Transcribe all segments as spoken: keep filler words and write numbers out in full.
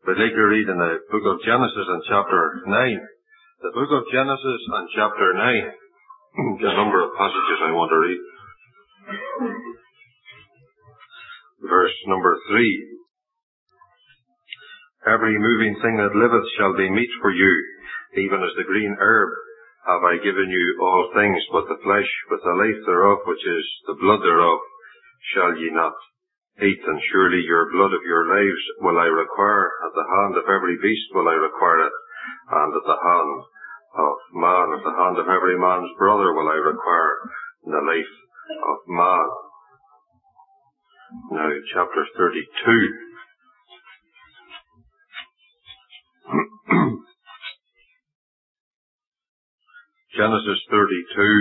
We'd like to read in the book of Genesis and chapter nine. The book of Genesis and chapter nine. A number of passages I want to read. Verse number three. Every moving thing that liveth shall be meat for you, even as the green herb have I given you all things, but the flesh with the life thereof, which is the blood thereof, shall ye not eat. And surely your blood of your lives will I require, at the hand of every beast will I require it, and at the hand of man, at the hand of every man's brother will I require the life of man. Now, chapter thirty-two. Genesis thirty-two.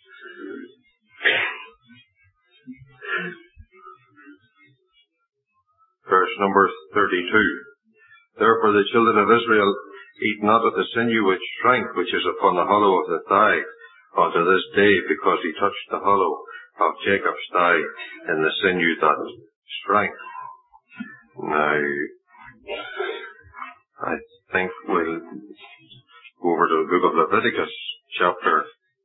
Verse number thirty-two. Therefore the children of Israel eat not of the sinew which shrank, which is upon the hollow of the thigh, unto this day, because he touched the hollow of Jacob's thigh in the sinew that shrank. Now, I think we'll go over to the book of Leviticus, chapter,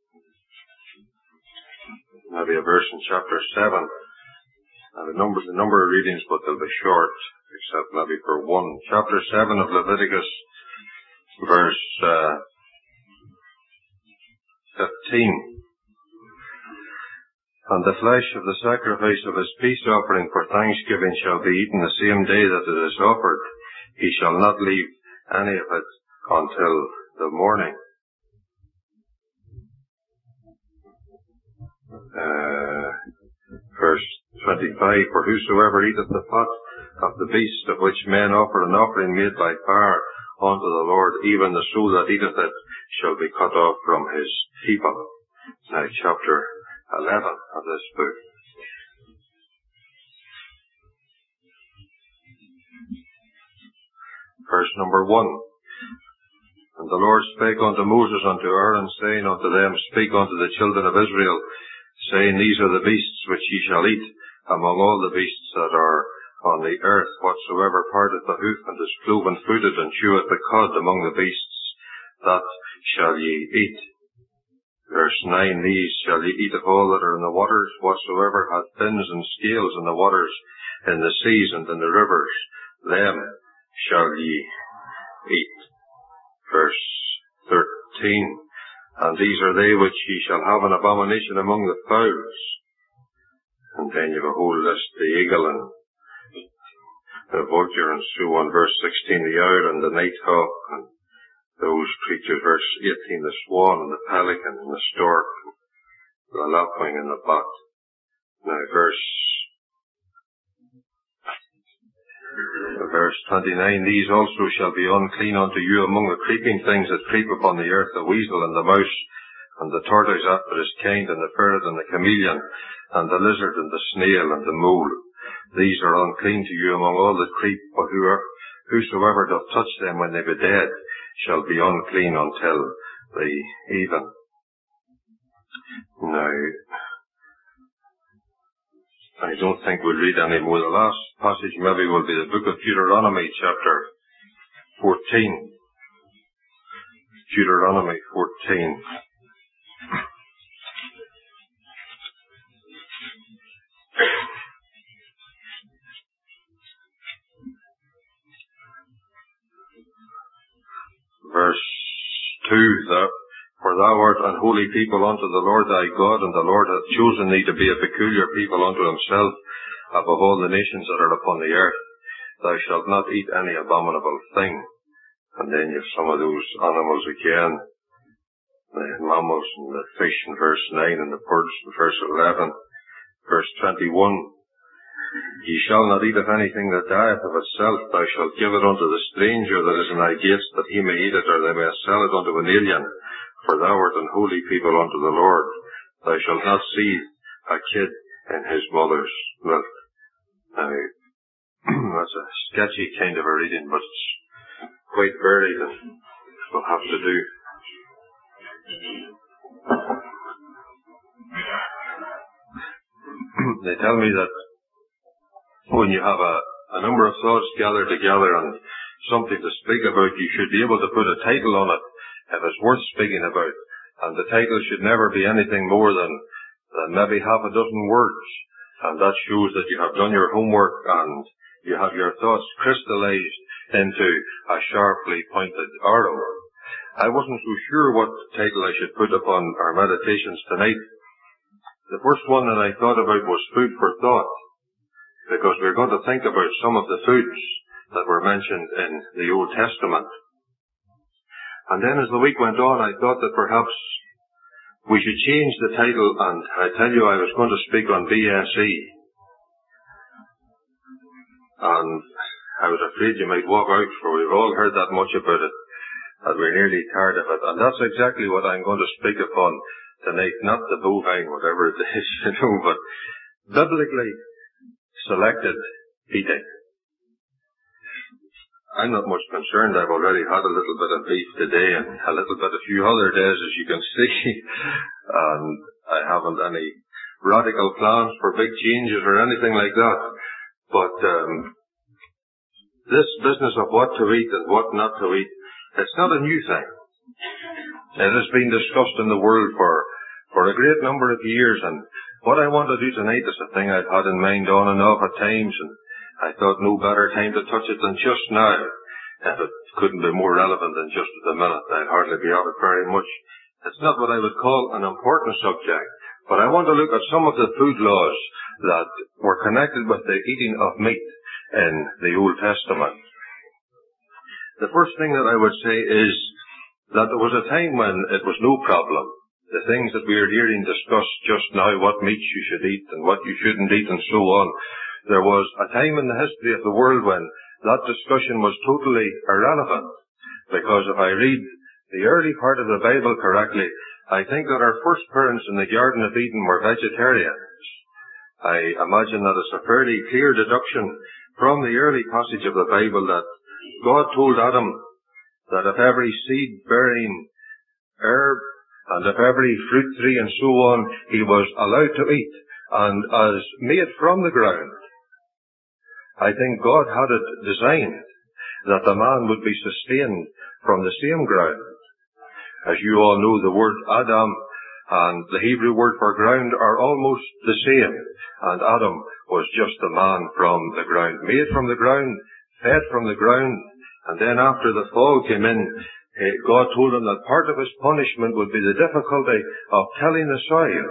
maybe a verse in chapter seven. Uh, the number, the number of readings, but they'll be short, except maybe for one. Chapter seven of Leviticus, verse uh, fifteen. And the flesh of the sacrifice of his peace offering for thanksgiving shall be eaten the same day that it is offered. He shall not leave any of it until the morning. Uh, verse twenty-five, for whosoever eateth the fat of the beast of which men offer an offering made by fire unto the Lord, even the soul that eateth it shall be cut off from his people. Now, chapter eleven of this book. Verse number one. And the Lord spake unto Moses, unto Aaron, saying unto them, Speak unto the children of Israel, saying, These are the beasts which ye shall eat among all the beasts that are on the earth. Whatsoever parteth the hoof and is cloven-footed and cheweth the cud among the beasts, that shall ye eat. Verse nine, These shall ye eat of all that are in the waters, whatsoever hath fins and scales in the waters, in the seas and in the rivers, them shall ye eat. Verse thirteen, And these are they which ye shall have an abomination among the fowls. And then you have a whole list, the eagle and the vulture and so on. Verse sixteen, the owl and the nighthawk and those creatures. Verse eighteen, the swan and the pelican and the stork, the lapwing and the bat. Now verse, verse twenty-nine, These also shall be unclean unto you among the creeping things that creep upon the earth, the weasel and the mouse, and the tortoise after his kind, and the ferret and the chameleon, and the lizard and the snail and the mole. These are unclean to you among all that creep, but whosoever doth touch them when they be dead shall be unclean until the even. Now, I don't think we'll read any more. The last passage maybe will be the book of Deuteronomy, chapter fourteen. Deuteronomy fourteen. Verse two, For thou art an holy people unto the Lord thy God, and the Lord hath chosen thee to be a peculiar people unto himself above all the nations that are upon the earth. Thou shalt not eat any abominable thing. And then you have some of those animals again, the mammals and the fish in verse nine, and the birds in verse eleven. Verse twenty-one, Ye shall not eat of anything that dieth of itself. Thou shalt give it unto the stranger that is in thy gates, that he may eat it, or they may sell it unto an alien. For thou art an holy people unto the Lord. Thou shalt not seethe a kid in his mother's milk. Now, that's a sketchy kind of a reading, but it's quite varied, and we'll have to do. They tell me that when you have a, a number of thoughts gathered together and something to speak about, you should be able to put a title on it if it's worth speaking about. And the title should never be anything more than, than maybe half a dozen words. And that shows that you have done your homework and you have your thoughts crystallized into a sharply pointed arrow. I wasn't so sure what title I should put upon our meditations tonight. The first one that I thought about was Food for Thought, because we're going to think about some of the foods that were mentioned in the Old Testament. And then as the week went on, I thought that perhaps we should change the title, and I tell you I was going to speak on B S E. And I was afraid you might walk out, for we've all heard that much about it, that we're nearly tired of it. And that's exactly what I'm going to speak upon tonight, not the bovine, whatever it is, you know, but biblically selected eating. I'm not much concerned. I've already had a little bit of beef today and a little bit a few other days, as you can see. And I haven't any radical plans for big changes or anything like that. But um, this business of what to eat and what not to eat, it's not a new thing. It has been discussed in the world for, for a great number of years. And what I want to do tonight is a thing I've had in mind on and off at times, and I thought no better time to touch it than just now. If it couldn't be more relevant than just at the minute, I'd hardly be out of it very much. It's not what I would call an important subject, but I want to look at some of the food laws that were connected with the eating of meat in the Old Testament. The first thing that I would say is that there was a time when it was no problem. The things that we are hearing discussed just now, what meats you should eat and what you shouldn't eat and so on, there was a time in the history of the world when that discussion was totally irrelevant. Because if I read the early part of the Bible correctly, I think that our first parents in the Garden of Eden were vegetarians. I imagine that it's a fairly clear deduction from the early passage of the Bible that God told Adam that if every seed-bearing herb and if every fruit tree and so on he was allowed to eat, and as made from the ground, I think God had it designed that the man would be sustained from the same ground. As you all know, the word Adam and the Hebrew word for ground are almost the same. And Adam was just a man from the ground, made from the ground, fed from the ground. And then after the fall came in, God told him that part of his punishment would be the difficulty of tilling the soil.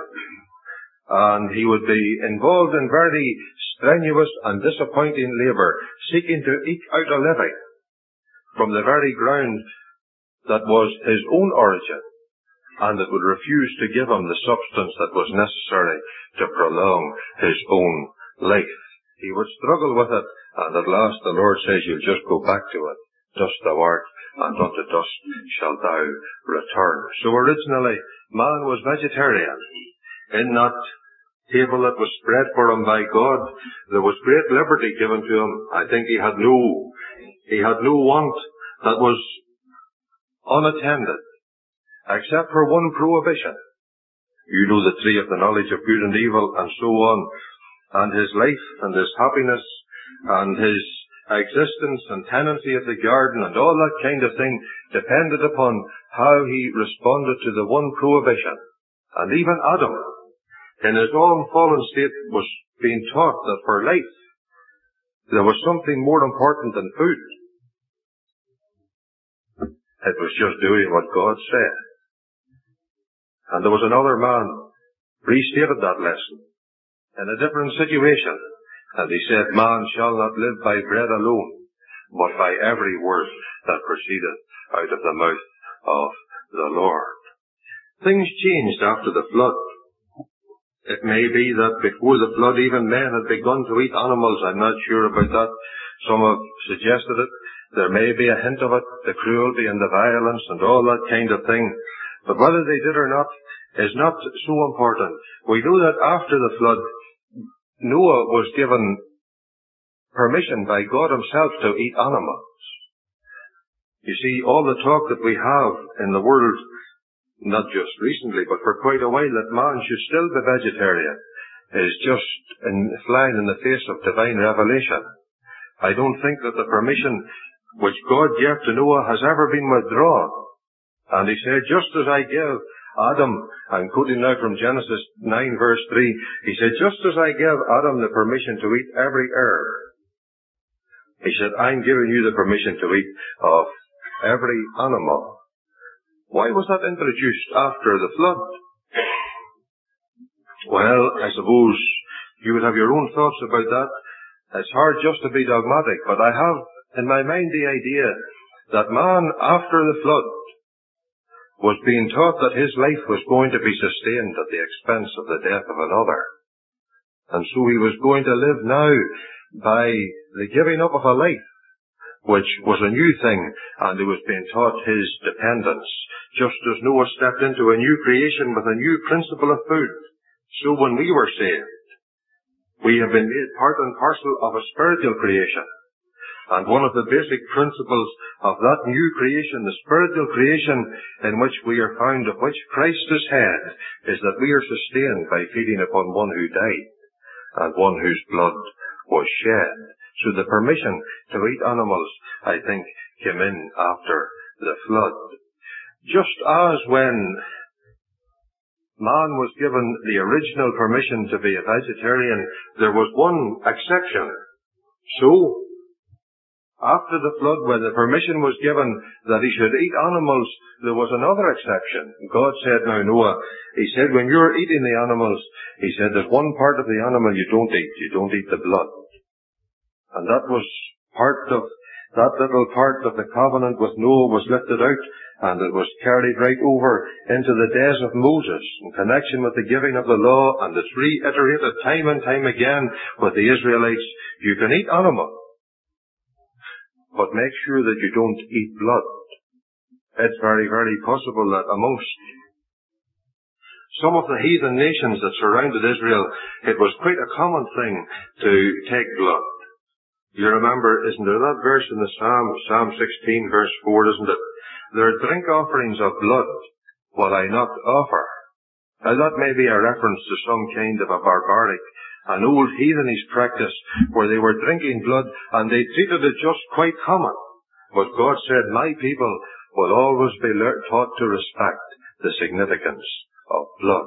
And he would be involved in very strenuous and disappointing labour, seeking to eke out a living from the very ground that was his own origin, and it would refuse to give him the substance that was necessary to prolong his own life. He would struggle with it, and at last the Lord says, you'll just go back to it. Dust thou art, and unto dust shalt thou return. So originally, man was vegetarian. In that table that was spread for him by God, there was great liberty given to him. I think he had no, he had no want that was unattended, except for one prohibition. You know, the tree of the knowledge of good and evil, and so on. And his life, and his happiness, and his existence and tenancy of the garden, and all that kind of thing, depended upon how he responded to the one prohibition. And even Adam, in his own fallen state, was being taught that for life there was something more important than food. It was just doing what God said. And there was another man restated that lesson in a different situation. And he said, man shall not live by bread alone, but by every word that proceedeth out of the mouth of the Lord. Things changed after the flood. It may be that before the flood even men had begun to eat animals. I'm not sure about that. Some have suggested it. There may be a hint of it, the cruelty and the violence and all that kind of thing. But whether they did or not is not so important. We know that after the flood, Noah was given permission by God himself to eat animals. You see, all the talk that we have in the world, not just recently, but for quite a while, that man should still be vegetarian, is just in, flying in the face of divine revelation. I don't think that the permission which God gave to Noah has ever been withdrawn. And he said, just as I gave Adam, I'm quoting now from Genesis nine verse three, he said, just as I gave Adam the permission to eat every herb, he said, I'm giving you the permission to eat of every animal. Why was that introduced after the flood? Well, I suppose you would have your own thoughts about that. It's hard just to be dogmatic, but I have in my mind the idea that man, after the flood, was being taught that his life was going to be sustained at the expense of the death of another. And so he was going to live now by the giving up of a life, which was a new thing, and he was being taught his dependence. Just as Noah stepped into a new creation with a new principle of food, so when we were saved, we have been made part and parcel of a spiritual creation. And one of the basic principles of that new creation, the spiritual creation in which we are found, of which Christ is head, is that we are sustained by feeding upon one who died and one whose blood was shed. So the permission to eat animals, I think, came in after the flood. Just as when man was given the original permission to be a vegetarian, there was one exception. So, after the flood, when the permission was given that he should eat animals, there was another exception. God said, now Noah, he said, when you're eating the animals, he said, there's one part of the animal you don't eat. You don't eat the blood. And that was part of, that little part of the covenant with Noah was lifted out, and it was carried right over into the days of Moses in connection with the giving of the law, and it's reiterated time and time again with the Israelites. You can eat animals, but make sure that you don't eat blood. It's very, very possible that amongst some of the heathen nations that surrounded Israel, it was quite a common thing to take blood. You remember, isn't there that verse in the Psalm, Psalm sixteen verse four, isn't it? Their drink offerings of blood will I not offer. Now that may be a reference to some kind of a barbaric, an old heathenish practice where they were drinking blood and they treated it just quite common. But God said, my people will always be learnt, taught to respect the significance of blood.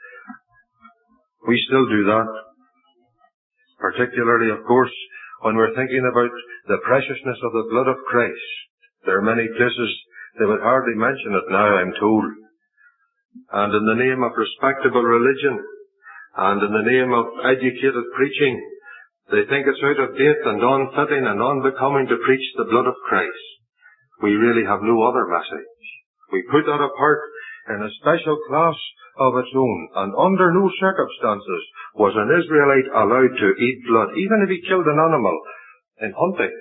We still do that. Particularly, of course, when we're thinking about the preciousness of the blood of Christ. There are many places they would hardly mention it now, I'm told. And in the name of respectable religion, and in the name of educated preaching, they think it's out of date and unfitting and unbecoming to preach the blood of Christ. We really have no other message. We put that apart in a special class of its own, and under no circumstances was an Israelite allowed to eat blood, even if he killed an animal in hunting.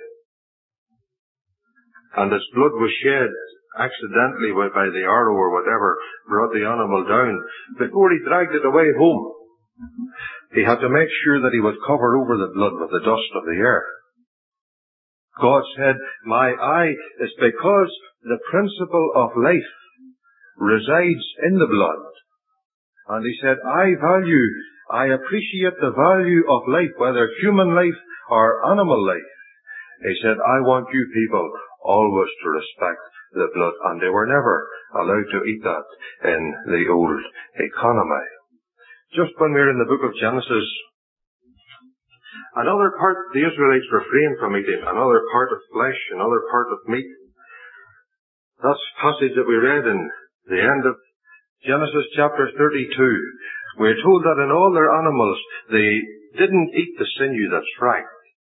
And its blood was shed accidentally by the arrow or whatever brought the animal down. Before he dragged it away home, he had to make sure that he would cover over the blood with the dust of the earth. God said, my eye is because the principle of life resides in the blood. And he said, I value, I appreciate the value of life, whether human life or animal life. He said, I want you people always to respect the blood. And they were never allowed to eat that in the old economy. Just when we're in the book of Genesis, another part the Israelites refrained from eating, another part of flesh, another part of meat. That passage that we read in the end of Genesis chapter thirty-two, we're told that in all their animals they didn't eat the sinew that's frank.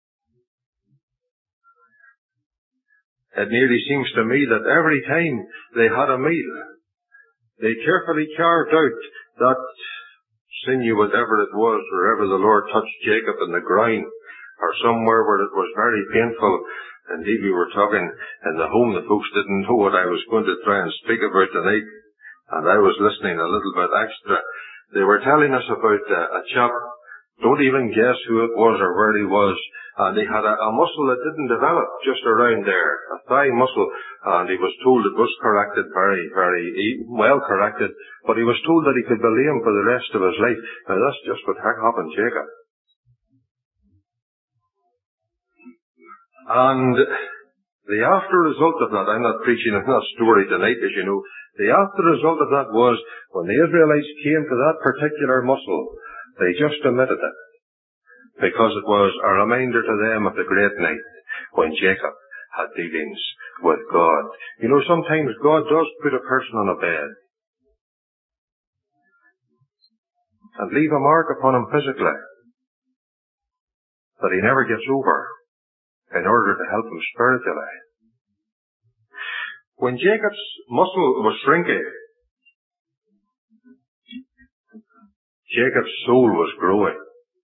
It nearly seems to me that every time they had a meal, they carefully carved out that sinew, whatever it was, wherever the Lord touched Jacob in the groin, or somewhere where it was very painful. Indeed, we were talking in the home, the folks didn't know what I was going to try and speak about tonight, and I was listening a little bit extra. They were telling us about uh, a chap, don't even guess who it was or where he was, and he had a, a muscle that didn't develop just around there, a thigh muscle, and he was told it was corrected, very, very well corrected, but he was told that he could be lame for the rest of his life. Now that's just what happened, Jacob. And The after result of that, I'm not preaching on that story tonight, as you know, the after result of that was, when the Israelites came to that particular mussel, they just omitted it, because it was a reminder to them of the great night when Jacob had dealings with God. You know, sometimes God does put a person on a bed and leave a mark upon him physically that he never gets over, in order to help him spiritually. When Jacob's muscle was shrinking, Jacob's soul was growing.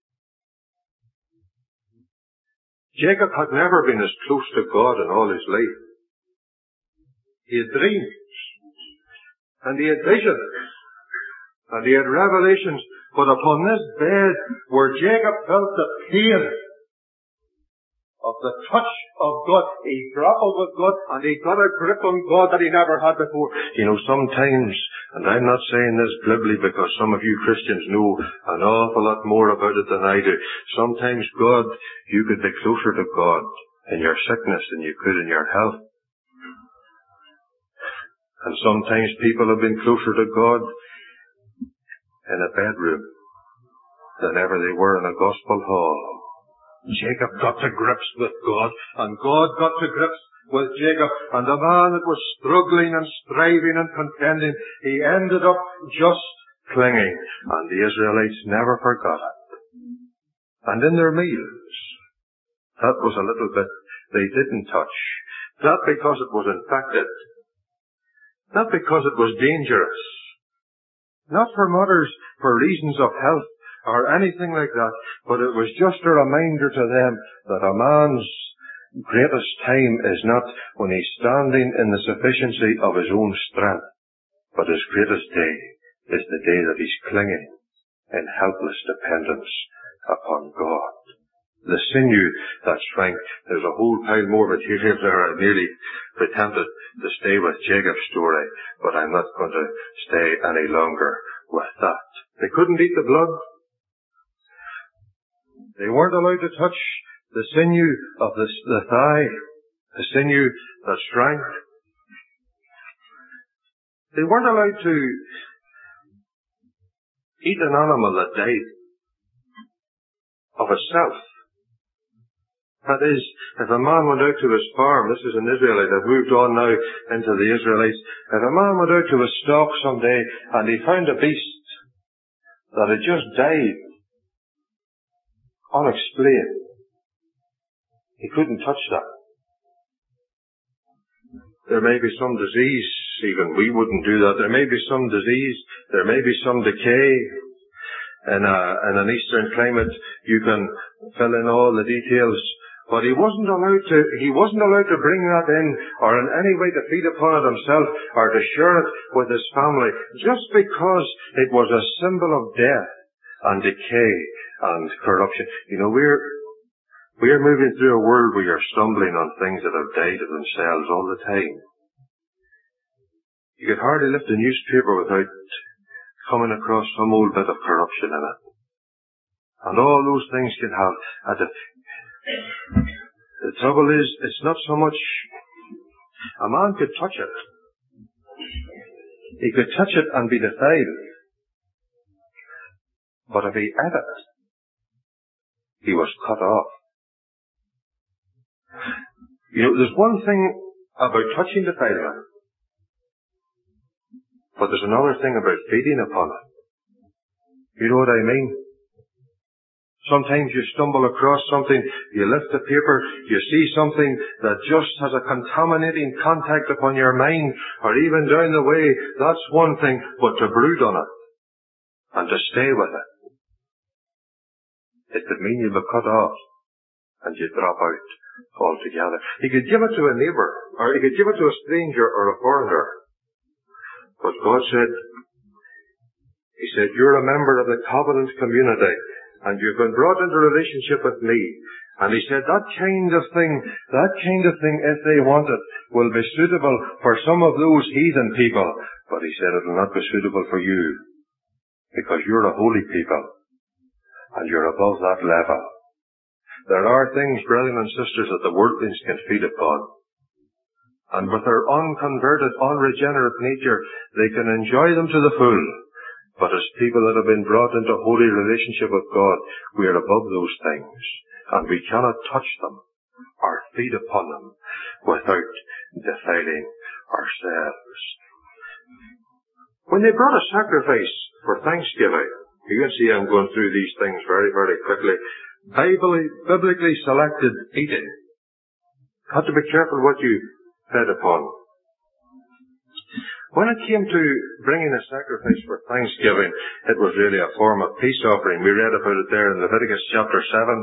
Jacob had never been as close to God in all his life. He had dreams, and he had visions, and he had revelations, but upon this bed where Jacob felt the pain of the touch of God, he grappled with God, and he got a grip on God that he never had before. You know, sometimes, and I'm not saying this glibly because some of you Christians know an awful lot more about it than I do, sometimes God, you could be closer to God in your sickness than you could in your health. And sometimes people have been closer to God in a bedroom than ever they were in a gospel hall. Jacob got to grips with God, and God got to grips with Jacob, and the man that was struggling and striving and contending, he ended up just clinging, and the Israelites never forgot it. And in their meals, that was a little bit they didn't touch. Not because it was infected, not because it was dangerous, not for matters, for reasons of health, or anything like that, but it was just a reminder to them that a man's greatest time is not when he's standing in the sufficiency of his own strength, but his greatest day is the day that he's clinging in helpless dependence upon God. The sinew that shrank, there's a whole pile more material there. I nearly pretended to stay with Jacob's story, but I'm not going to stay any longer with that. They couldn't eat the blood. They weren't allowed to touch the sinew of the, the thigh, the sinew that shrank. They weren't allowed to eat an animal that died of itself. That is, if a man went out to his farm, this is an Israelite, I've moved on now into the Israelites, if a man went out to his stock someday and he found a beast that had just died, unexplained, he couldn't touch that. There may be some disease, even we wouldn't do that. There may be some disease, there may be some decay. In, a, in an eastern climate, you can fill in all the details. But he wasn't allowed to, he wasn't allowed to bring that in, or in any way to feed upon it himself, or to share it with his family, just because it was a symbol of death and decay and corruption. You know, we're, we're moving through a world where you're stumbling on things that have died of themselves all the time. You could hardly lift a newspaper without coming across some old bit of corruption in it. And all those things can have, at the, the trouble is, it's not so much, a man could touch it. He could touch it and be defiled. But if he ate it, he was cut off. You know, there's one thing about touching defilement, but there's another thing about feeding upon it. You know what I mean? Sometimes you stumble across something, you lift the paper, you see something that just has a contaminating contact upon your mind, or even down the way, that's one thing, but to brood on it, and to stay with it, it could mean you'll be cut off, and you drop out altogether. He could give it to a neighbour, or he could give it to a stranger or a foreigner. But God said, He said, you're a member of the covenant community, and you've been brought into relationship with me. And He said, that kind of thing, that kind of thing, if they want it, will be suitable for some of those heathen people. But He said, it will not be suitable for you, because you're a holy people, and you're above that level. There are things, brethren and sisters, that the worldlings can feed upon. And with their unconverted, unregenerate nature, they can enjoy them to the full. But as people that have been brought into holy relationship with God, we are above those things. And we cannot touch them or feed upon them without defiling ourselves. When they brought a sacrifice for thanksgiving, you can see I'm going through these things very, very quickly. Biblically, biblically selected eating. Had to be careful what you fed upon. When it came to bringing a sacrifice for thanksgiving, it was really a form of peace offering. We read about it there in Leviticus chapter seven.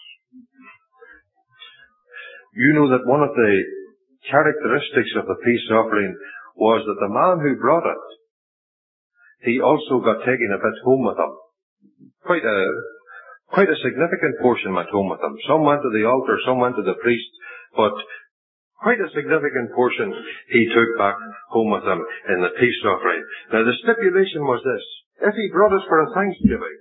You know that one of the characteristics of the peace offering was that the man who brought it, he also got taken a bit home with him. Quite a, quite a significant portion went home with him. Some went to the altar, some went to the priest, but quite a significant portion he took back home with him in the peace offering. Now the stipulation was this: if he brought it for a thanksgiving,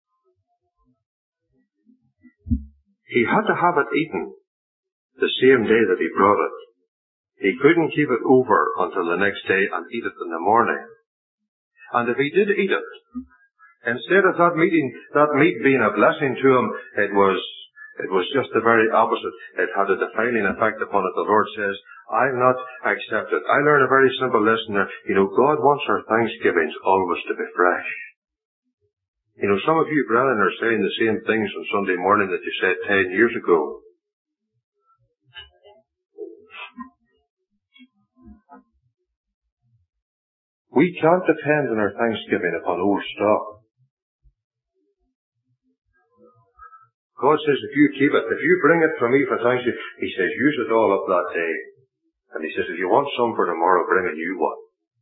he had to have it eaten the same day that he brought it. He couldn't keep it over until the next day and eat it in the morning. And if he did eat it, instead of that meeting, that meat being a blessing to him, it was It was just the very opposite. It had a defiling effect upon it. The Lord says, I'll not accept it. I learned a very simple lesson there. You know, God wants our thanksgivings always to be fresh. You know, some of you brethren are saying the same things on Sunday morning that you said ten years ago. We can't depend on our thanksgiving upon old stock. God says, if you keep it, if you bring it for me for thanksgiving, He says, use it all up that day. And He says, if you want some for tomorrow, bring a new one.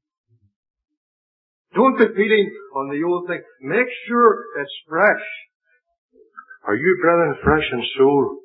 Don't be feeding on the old thing. Make sure it's fresh. Are you, brethren, fresh in soul?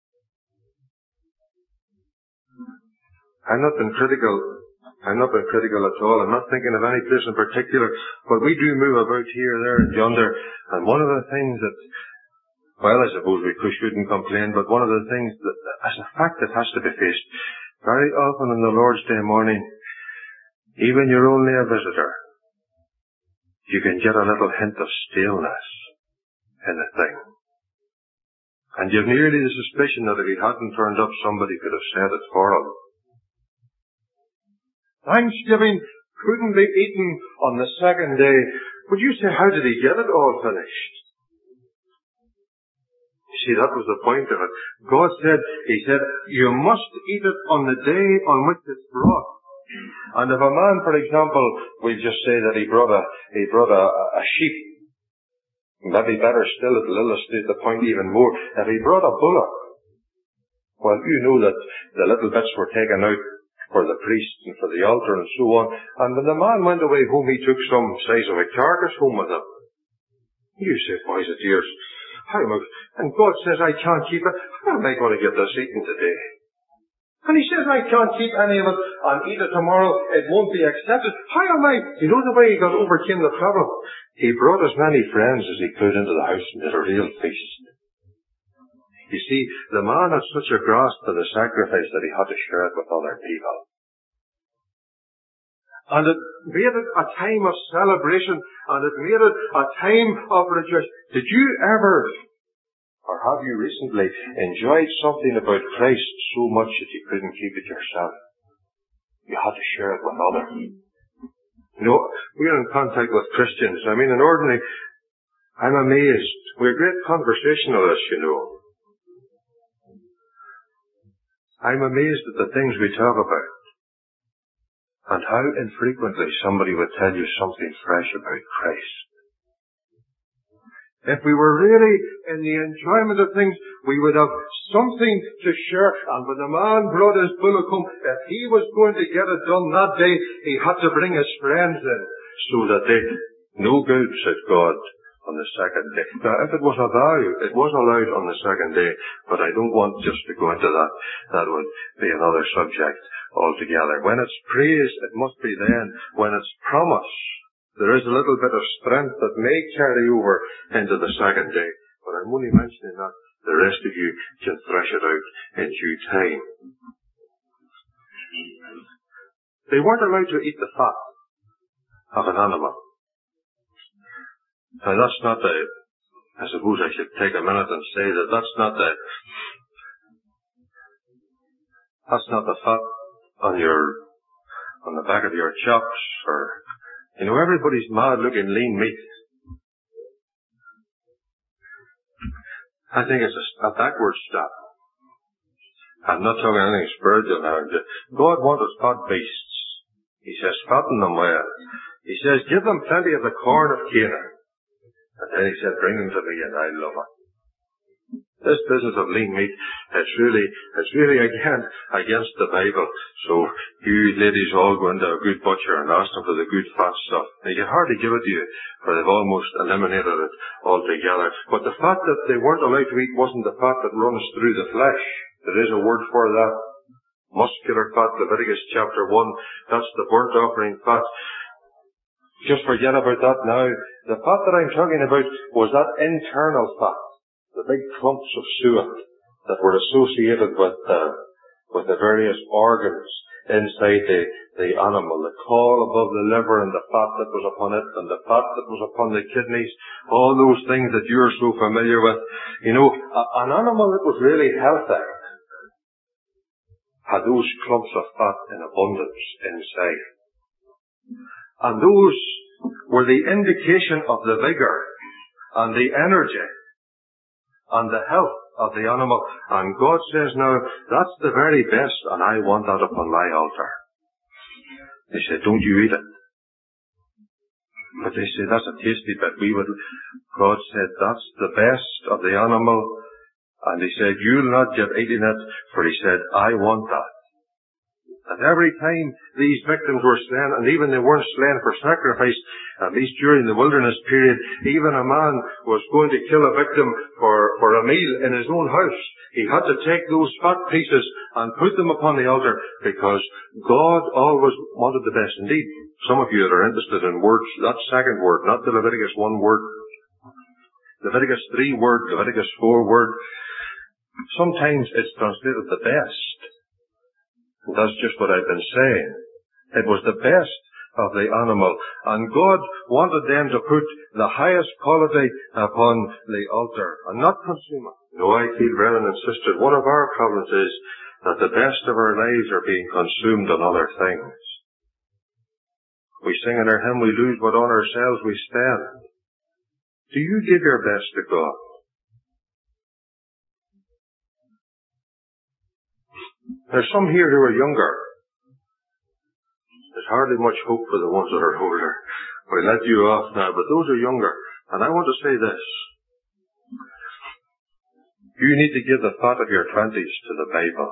I'm not being critical. I'm not being critical at all. I'm not thinking of any place in particular. But we do move about here, there, and yonder. And one of the things that, well, I suppose we shouldn't complain, but one of the things that, as a fact that has to be faced, very often on the Lord's Day morning, even you're only a visitor, you can get a little hint of staleness in the thing. And you've nearly the suspicion that if he hadn't turned up, somebody could have said it for him. Thanksgiving couldn't be eaten on the second day. Would you say, how did he get it all finished? See, that was the point of it. God said, He said, you must eat it on the day on which it's brought. And if a man, for example, we'll just say that he brought a, he brought a, a sheep, maybe better still, it'll illustrate the point even more. If he brought a bullock, well, you know that the little bits were taken out for the priest and for the altar and so on. And when the man went away home, he took some size of a carcass home with him. You say, boys and dears, how am I, and God says I can't keep it. How am I going to get this eaten today? And He says I can't keep any of it and eat it tomorrow. It won't be accepted. How am I? You know the way he got overcame the problem? He brought as many friends as he could into the house and did a real feast. You see, the man had such a grasp of the sacrifice that he had to share it with other people. And it made it a time of celebration, and it made it a time of rejoicing. Did you ever, or have you recently, enjoyed something about Christ so much that you couldn't keep it yourself? You had to share it with others. You know, we're in contact with Christians. I mean, in ordinary, I'm amazed. We're great conversationalists, you know. I'm amazed at the things we talk about. And how infrequently somebody would tell you something fresh about Christ. If we were really in the enjoyment of things, we would have something to share. And when the man brought his bullock home, if he was going to get it done that day, he had to bring his friends in, so that they, no good, said God, on the second day. Now, if it was a value, it was allowed on the second day, but I don't want just to go into that. That would be another subject altogether. When it's praise, it must be then. When it's promise, there is a little bit of strength that may carry over into the second day. But I'm only mentioning that. The rest of you can thresh it out in due time. They weren't allowed to eat the fat of an animal. Now that's not the, I suppose I should take a minute and say that that's not the, that's not the fat on your, on the back of your chops, or, you know, everybody's mad looking lean meat. I think it's a, a backward step. I'm not talking anything spiritual now. God wanted fat beasts. He says, fatten them well. He says, give them plenty of the corn of Canaan. And then he said, bring them to me and I'll love it. This business of lean meat, it's really, it's really again against the Bible. So you ladies all go into a good butcher and ask them for the good fat stuff. They can hardly give it to you, for they've almost eliminated it altogether. But the fat that they weren't allowed to eat wasn't the fat that runs through the flesh. There is a word for that. Muscular fat, Leviticus chapter one. That's the burnt offering fat. Just forget about that now. The fat that I'm talking about was that internal fat. The big clumps of suet that were associated with uh, with the various organs inside the, the animal. The caul above the liver and the fat that was upon it, and the fat that was upon the kidneys. All those things that you're so familiar with. You know, a, an animal that was really healthy had those clumps of fat in abundance inside. And those were the indication of the vigor and the energy and the health of the animal. And God says, now, that's the very best, and I want that upon my altar. They said, don't you eat it. But they said, that's a tasty bit. We would, God said, that's the best of the animal. And he said, you'll not get eating it, for he said, I want that. And every time these victims were slain, and even they weren't slain for sacrifice, at least during the wilderness period, even a man was going to kill a victim for, for a meal in his own house. He had to take those fat pieces and put them upon the altar, because God always wanted the best. Indeed, some of you that are interested in words, that second word, not the Leviticus one word, Leviticus three word, Leviticus four word, sometimes it's translated the best. And that's just what I've been saying. It was the best of the animal. And God wanted them to put the highest quality upon the altar and not consume it. You know, I feel, brethren and sisters, one of our problems is that the best of our lives are being consumed on other things. We sing in our hymn, we lose what on ourselves we spend. Do you give your best to God? There's some here who are younger. There's hardly much hope for the ones that are older. We'll let you off now, but those are younger. And I want to say this. You need to give the fat of your twenties to the Bible.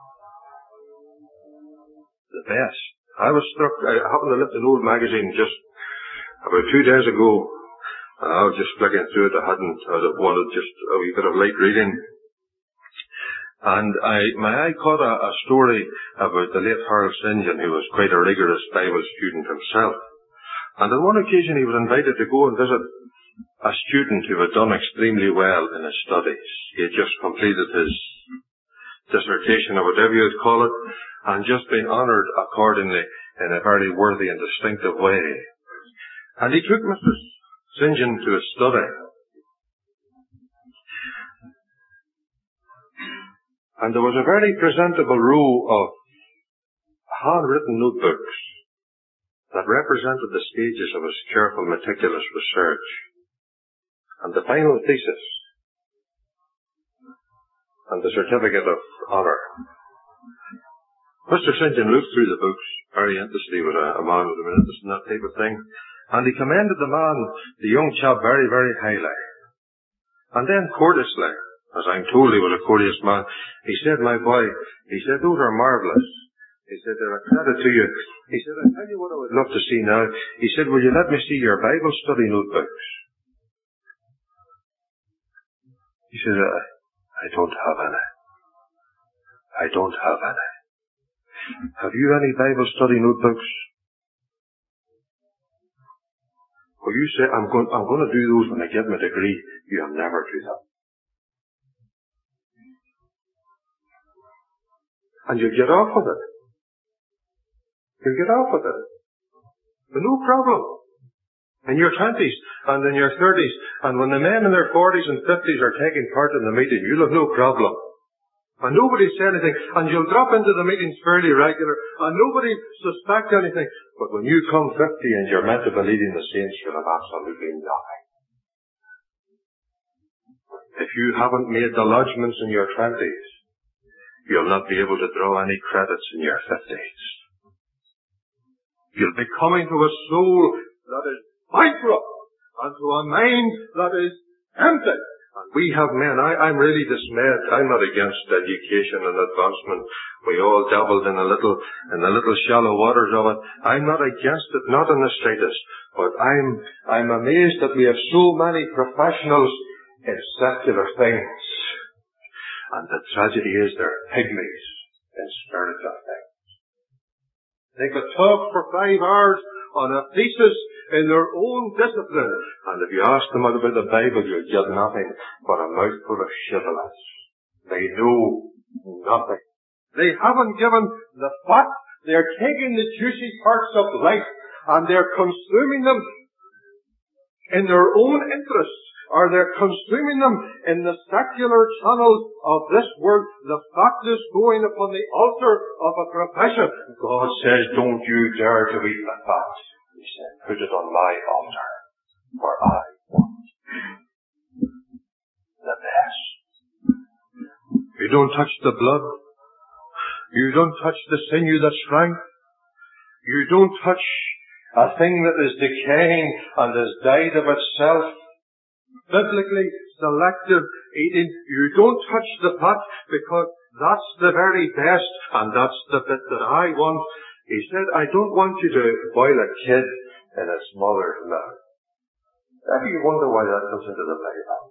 The best. I was struck, I happened to lift an old magazine just about two days ago. And I was just flicking through it. I hadn't, I wanted just a wee bit of light reading. And I, my eye caught a, a story about the late Harold St John, who was quite a rigorous Bible student himself. And on one occasion he was invited to go and visit a student who had done extremely well in his studies. He had just completed his dissertation, or whatever you'd call it, and just been honoured accordingly in a very worthy and distinctive way. And he took Mister St John to his study. And there was a very presentable row of handwritten notebooks that represented the stages of his careful, meticulous research. And the final thesis. And the certificate of honour. Mister St John looked through the books, very interested. He was a, a man who was interested in that type of thing. And he commended the man, the young chap, very, very highly. And then courteously, as I'm told he was a courteous man, he said, my boy, he said, those are marvellous. He said, they're a credit to you. He said, I'll tell you what I would love to see now. He said, will you let me see your Bible study notebooks? He said, I, I don't have any. I don't have any. Have you any Bible study notebooks? Well, you say, I'm going, I'm going to do those when I get my degree. You'll never do that. And you get off with it. You'll get off with it. But no problem. In your twenties and in your thirties, and when the men in their forties and fifties are taking part in the meeting, you'll have no problem. And nobody say anything, and you'll drop into the meetings fairly regular, and nobody suspect anything. But when you come fifty and you're meant to be leading the saints, you'll have absolutely nothing. If you haven't made the lodgements in your twenties, you'll not be able to draw any credits in your fifties. You'll be coming to a soul that is bankrupt, and to a mind that is empty. And we have men, I, I'm really dismayed. I'm not against education and advancement. We all dabbled in a little, in the little shallow waters of it. I'm not against it, not in the slightest. But I'm, I'm amazed that we have so many professionals in secular things. And the tragedy is they're pygmies in spiritual things. They could talk for five hours on a thesis in their own discipline. And if you ask them about the Bible, you'll get nothing but a mouthful of shibboleths. They know nothing. They haven't given the fact. They're taking the juicy parts of life and they're consuming them in their own interests, or they're consuming them in the secular channels of this world. The fat is going upon the altar of a profession. God says, don't you dare to eat the fat. He said, put it on my altar, for I want the best. You don't touch the blood. You don't touch the sinew that's rank. You don't touch a thing that is decaying and has died of itself. Biblically selective eating. You don't touch the fat, because that's the very best, and that's the bit that I want. He said, I don't want you to boil a kid in its mother's milk. Ever you wonder why that comes into the Bible?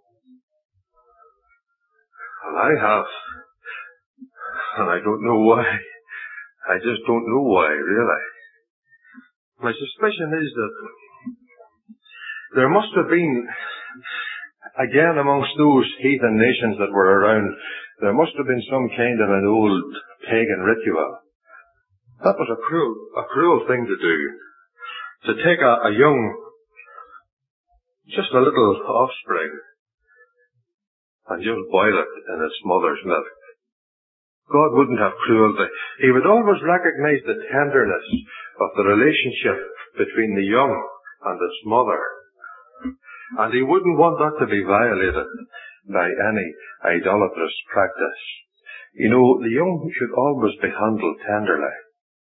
Well, I have. And I don't know why. I just don't know why, really. My suspicion is that there must have been, again amongst those heathen nations that were around, there must have been some kind of an old pagan ritual. That was a cruel, a cruel thing to do. To take a, a young, just a little offspring, and just boil it in its mother's milk. God wouldn't have cruelty. He would always recognize the tenderness of the relationship between the young and its mother. And he wouldn't want that to be violated by any idolatrous practice. You know, the young should always be handled tenderly.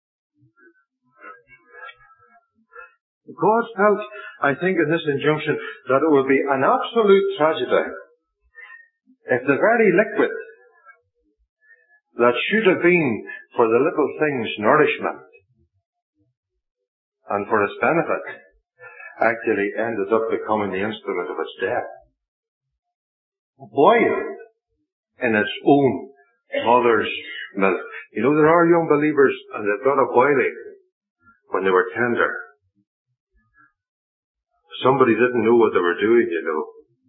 God felt, I think, in this injunction, that it would be an absolute tragedy if the very liquid that should have been for the little thing's nourishment and for its benefit actually ended up becoming the instrument of its death. Boiled in its own mother's milk. You know, there are young believers and they've got a boiling when they were tender. Somebody didn't know what they were doing, you know.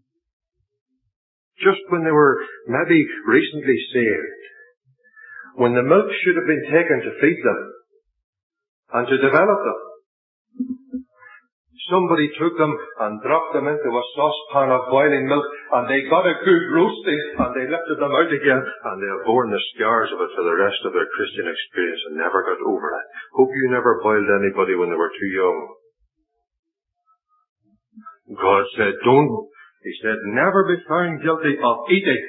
Just when they were maybe recently saved, when the milk should have been taken to feed them and to develop them, somebody took them and dropped them into a saucepan of boiling milk, and they got a good roasting, and they lifted them out again, and they have borne the scars of it for the rest of their Christian experience and never got over it. Hope you never boiled anybody when they were too young. God said, don't, he said, never be found guilty of eating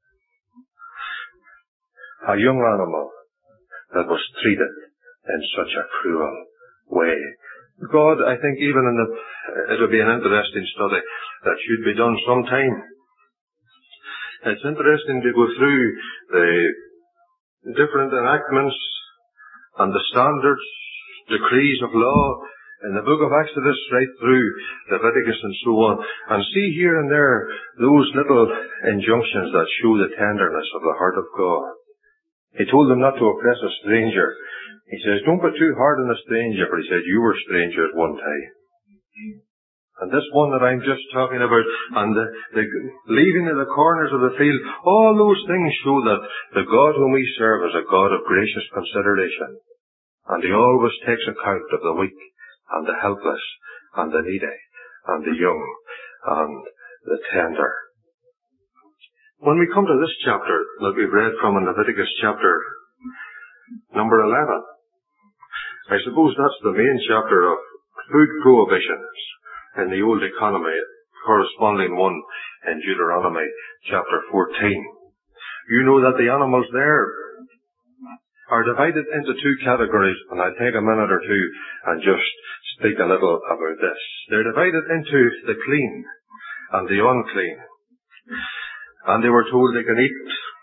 a young animal that was treated in such a cruel way. God, I think even in the, it'll be an interesting study that should be done sometime. It's interesting to go through the different enactments and the standards, decrees of law in the book of Exodus right through Leviticus and so on, and see here and there those little injunctions that show the tenderness of the heart of God. He told them not to oppress a stranger. He says, don't be too hard on a stranger, but he said, you were strangers one time. And this one that I'm just talking about, and the, the leaving in the corners of the field, all those things show that the God whom we serve is a God of gracious consideration. And he always takes account of the weak, and the helpless, and the needy, and the young, and the tender. When we come to this chapter that we've read from in Leviticus chapter number eleven, I suppose that's the main chapter of food prohibitions in the old economy, corresponding one in Deuteronomy chapter fourteen. You know that the animals there are divided into two categories, and I'll take a minute or two and just speak a little about this. They're divided into the clean and the unclean. And they were told they can eat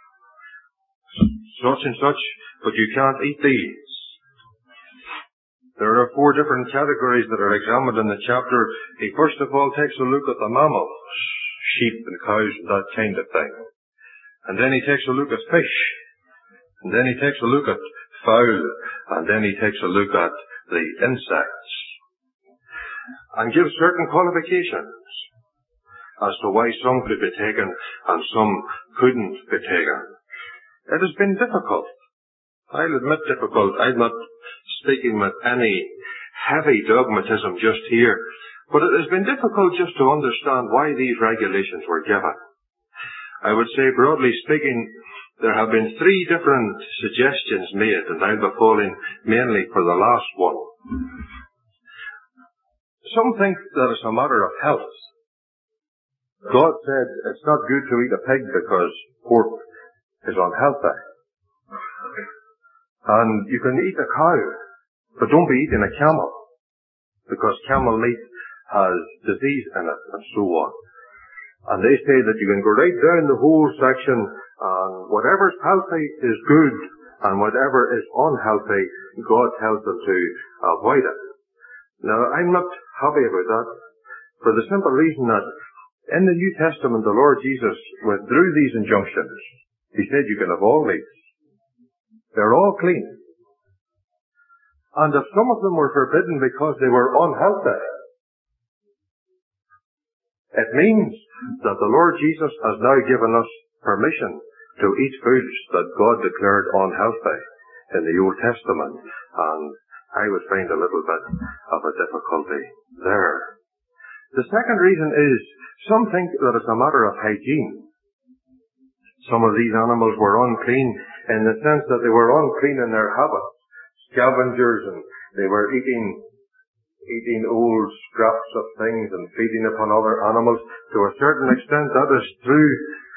such and such, but you can't eat these. There are four different categories that are examined in the chapter. He first of all takes a look at the mammals, sheep and cows and that kind of thing. And then he takes a look at fish. And then he takes a look at fowl. And then he takes a look at the insects. And gives certain qualifications as to why some could be taken and some couldn't be taken. It has been difficult. I'll admit difficult. I'm not speaking with any heavy dogmatism just here, but it has been difficult just to understand why these regulations were given. I would say, broadly speaking, there have been three different suggestions made, and I'll be falling mainly for the last one. Some think that it's a matter of health. God said it's not good to eat a pig because pork is unhealthy. And you can eat a cow, but don't be eating a camel, because camel meat has disease in it, and so on. And they say that you can go right down the whole section, and whatever's healthy is good, and whatever is unhealthy, God tells them to avoid it. Now, I'm not happy about that, for the simple reason that in the New Testament, the Lord Jesus withdrew these injunctions. He said you can have all meats. They're all clean. And if some of them were forbidden because they were unhealthy, it means that the Lord Jesus has now given us permission to eat foods that God declared unhealthy in the Old Testament. And I would find a little bit of a difficulty there. The second reason is, some think that it's a matter of hygiene. Some of these animals were unclean in the sense that they were unclean in their habits. Scavengers, and they were eating eating old scraps of things and feeding upon other animals. To a certain extent, that is true.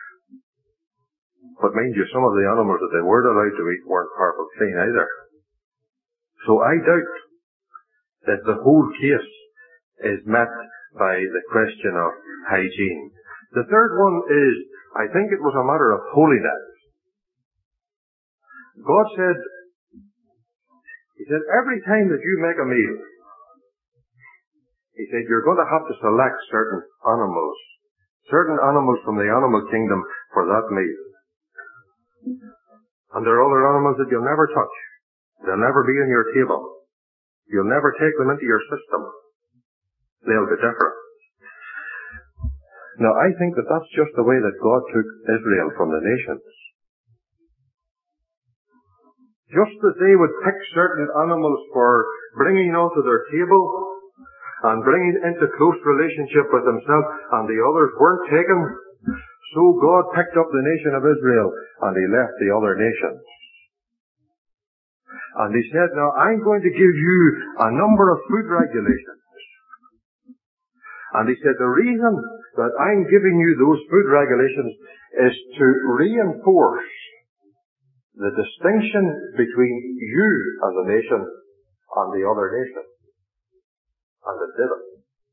But mind you, some of the animals that they were allowed to eat weren't perfectly clean either. So I doubt that the whole case is met by the question of hygiene. The third one is, I think it was a matter of holiness. God said, He said, every time that you make a meal, He said, you're going to have to select certain animals, certain animals from the animal kingdom for that meal. And there are other animals that you'll never touch. They'll never be on your table. You'll never take them into your system. They'll be different. Now, I think that that's just the way that God took Israel from the nations. Just as they would pick certain animals for bringing onto their table and bringing into close relationship with Himself, and the others weren't taken, so God picked up the nation of Israel and He left the other nations. And He said, now I'm going to give you a number of food regulations. And He said, the reason that I'm giving you those food regulations is to reinforce the distinction between you as a nation and the other nation. And it didn't.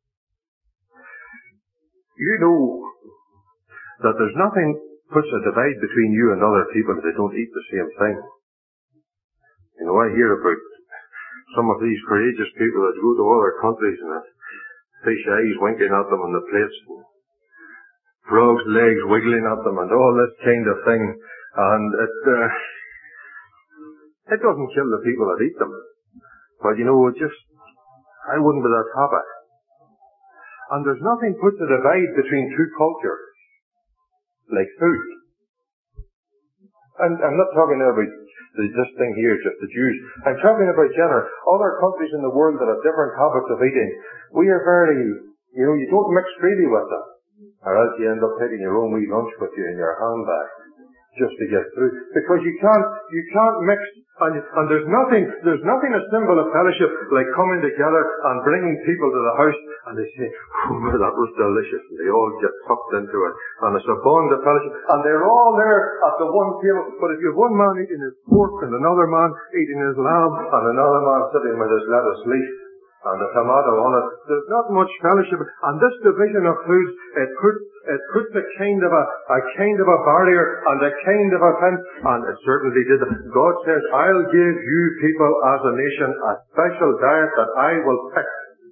You know that there's nothing puts a divide between you and other people if they don't eat the same thing. You know, I hear about some of these courageous people that go to other countries and that fish eyes winking at them on the plates, and frogs' legs wiggling at them, and all this kind of thing. And it, uh, it doesn't kill the people that eat them. But you know, it just, I wouldn't be that happy. And there's nothing puts a divide between two cultures like food. And I'm not talking about this thing here is just the Jews. I'm talking about general. Other countries in the world that have different habits of eating. We are very, you know, you don't mix freely with them. Or else you end up taking your own wee lunch with you in your handbag. Just to get through. Because you can't, you can't mix, and, and there's nothing, there's nothing a symbol of fellowship like coming together and bringing people to the house and they say, oh, that was delicious, and they all get sucked into it. And it's a bond of fellowship, and they're all there at the one table, but if you have one man eating his pork and another man eating his lamb and another man sitting with his lettuce leaf and a tomato on it, there's not much fellowship. And this division of foods, it puts, it puts a kind of a, a kind of a barrier and a kind of a fence, and it certainly did. God says, I'll give you people as a nation a special diet that I will pick.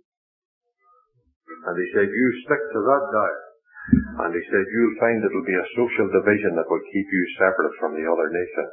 And he said, you stick to that diet. And he said, you'll find it'll be a social division that will keep you separate from the other nations.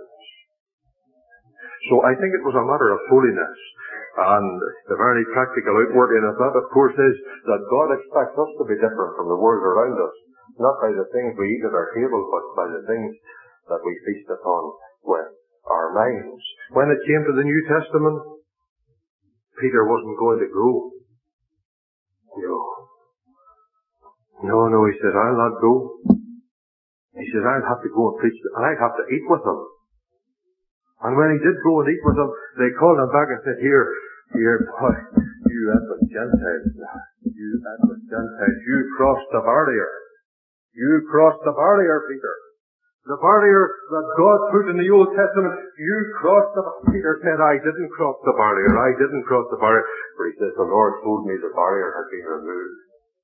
So I think it was a matter of holiness. And the very practical outworking of that, of course, is that God expects us to be different from the world around us. Not by the things we eat at our table, but by the things that we feast upon with our minds. When it came to the New Testament, Peter wasn't going to go. No. No, no, he said, I'll not go. He said, I'll have to go and preach, and I'll have to eat with them. And when he did go and eat with them, they called him back and said, here, here, boy, you Ephesus Gentiles, you Ephesus Gentiles, you crossed the barrier. You crossed the barrier, Peter. The barrier that God put in the Old Testament, you crossed the barrier. Peter said, I didn't cross the barrier, I didn't cross the barrier. But he says, the Lord told me the barrier had been removed.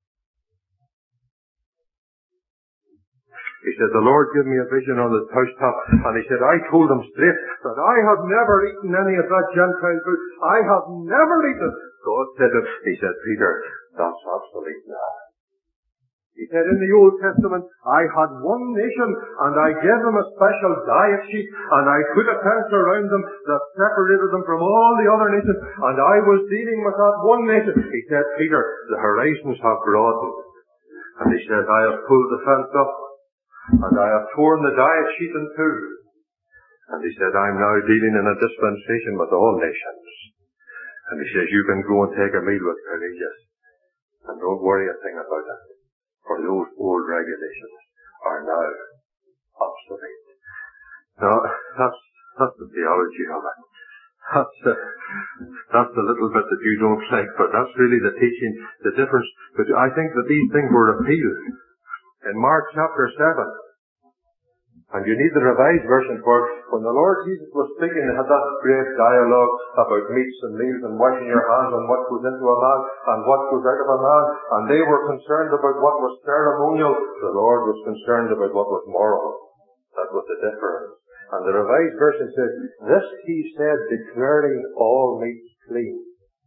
He said, the Lord gave me a vision on the housetop, and he said, I told him straight that I have never eaten any of that Gentile food. I have never eaten it. God said it. He said, Peter, that's obsolete now. He said, in the Old Testament, I had one nation, and I gave them a special diet sheet, and I put a fence around them that separated them from all the other nations, and I was dealing with that one nation. He said, Peter, the horizons have broadened. And he said, I have pulled the fence up, and I have torn the diet sheet in two. And he said, I'm now dealing in a dispensation with all nations. And he says, you can go and take a meal with Cornelius, and don't worry a thing about it. For those old regulations are now obsolete. Now, that's, that's the theology of it. That's, uh, that's the little bit that you don't like, but that's really the teaching, the difference. But I think that these things were repeated in Mark chapter seven. And you need the Revised Version for it. When the Lord Jesus was speaking, they had that great dialogue about meats and meals and washing your hands and what goes into a man and what goes out of a man. And they were concerned about what was ceremonial. The Lord was concerned about what was moral. That was the difference. And the Revised Version says, this he said, declaring all meats clean.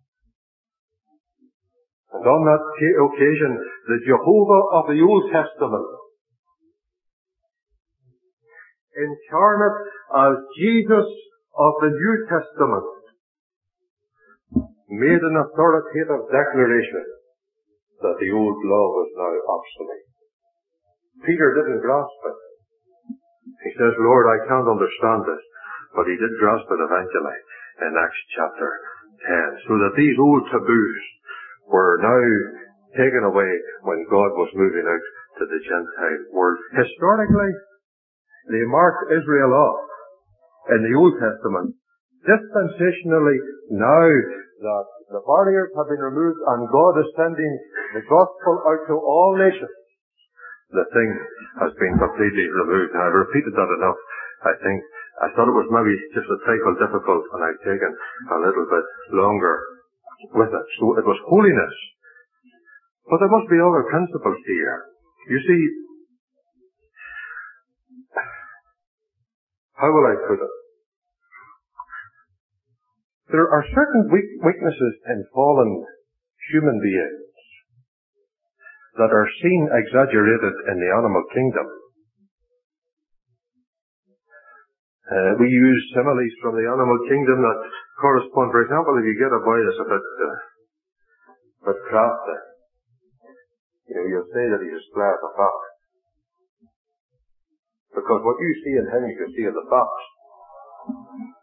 And on that occasion, the Jehovah of the Old Testament, incarnate as Jesus of the New Testament, made an authoritative declaration that the old law was now obsolete. Peter didn't grasp it. He says, Lord, I can't understand this. But he did grasp it eventually in Acts chapter ten. So that these old taboos were now taken away when God was moving out to the Gentile world. Historically, they marked Israel off in the Old Testament. Dispensationally, now that the barriers have been removed and God is sending the gospel out to all nations, the thing has been completely removed. And I've repeated that enough. I think, I thought it was maybe just a trifle difficult, and I've taken a little bit longer with it. So it was holiness. But there must be other principles here. You see, how will I put it? There are certain weak weaknesses in fallen human beings that are seen exaggerated in the animal kingdom. Uh, we use similes from the animal kingdom that correspond. For example, if you get a boy that's a bit, uh, bit crafty, you know, you'll say that he's as sly as a fox. Because what you see in him, you can see in the fox.